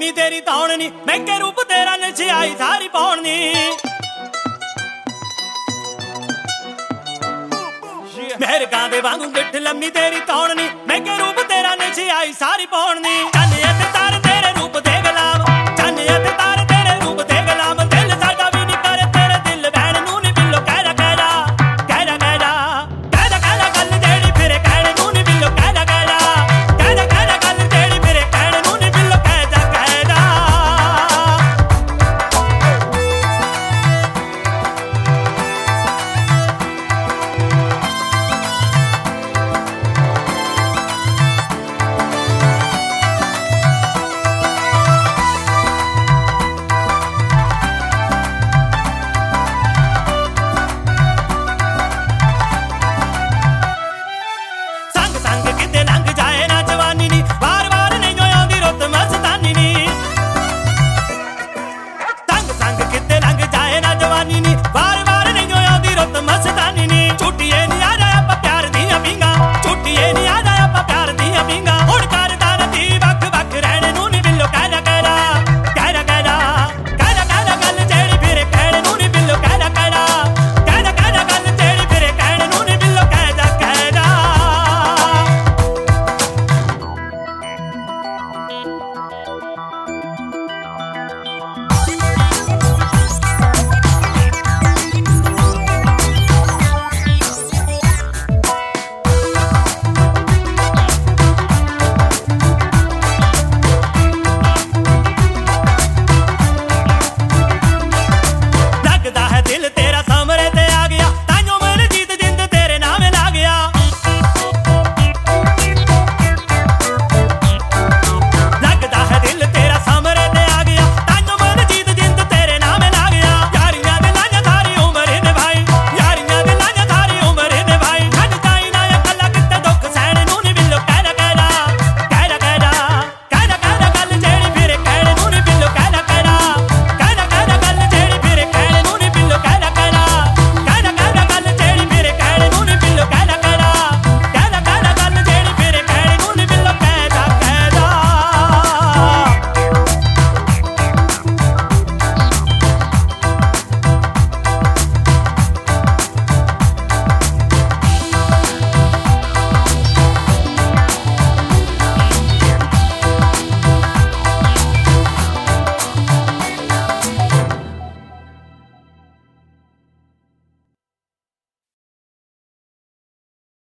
लम्मी तेरी तौड़नी महंगे रूप तेरा नशियाई सारी पौड़नी मेरे गांदे वांगू गिठ लम्मी तेरी तौड़नी महंगे रूप तेरा नशियाई सारी पौड़नी चांदिया ते तारे तेरे रूप दे गुलाम चांदिया ते तारे तेरे रूप दे गुलाम दिल साडा भी नहीं करे तेरे दिल बहन नू नहीं बिल्लो कहदा कहदा कहदा कहदा कहदा कहदा गल जेड़ी फिरे कहने नू नहीं बिल्लो कहदा कहदा कहदा कहदा गल जेड़ी फिरे कहने नू नहीं बिल्लो कहदा कहदा वार वार नहीं आंदी रुत मस्तानी नी झूठी